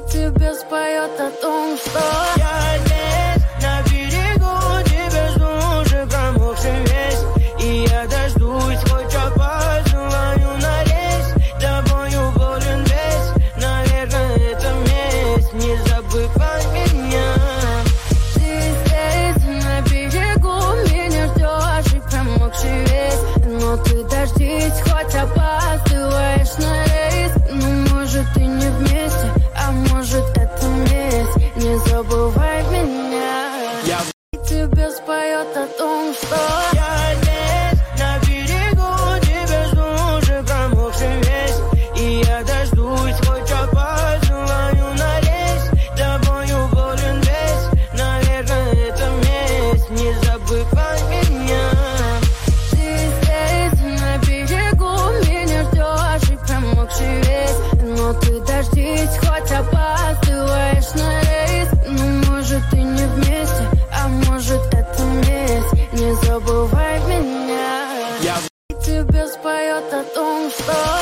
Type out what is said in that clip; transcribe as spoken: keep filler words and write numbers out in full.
тебе споет о том, что я здесь, на берегу, тебя жду, уже промокший весь. И я дождусь, хоть опаздываю на рейс. Тобою болен весь, наверное, это месть. Не забывай меня. ты здесь, на берегу, меня ждешь и промокший весь. Но ты дождись, хоть опаздываешь на рейс. Ну, может, и не вместе, а может, это месть. Не забывай меня. Я тебе споет о том, что я здесь, на берегу, тебя жду, уже промокший весь. И я дождусь, хоть опаздываю на рейс. Тобою болен весь, наверное, это месть. Не забывай меня. ты здесь, на берегу, меня ждешь и промокший весь. Но ты дождись, хоть опаздываешь на рейс. Ну, может, и не вместе, а может, это месть. Не забывай меня. Я тебе споет о том, что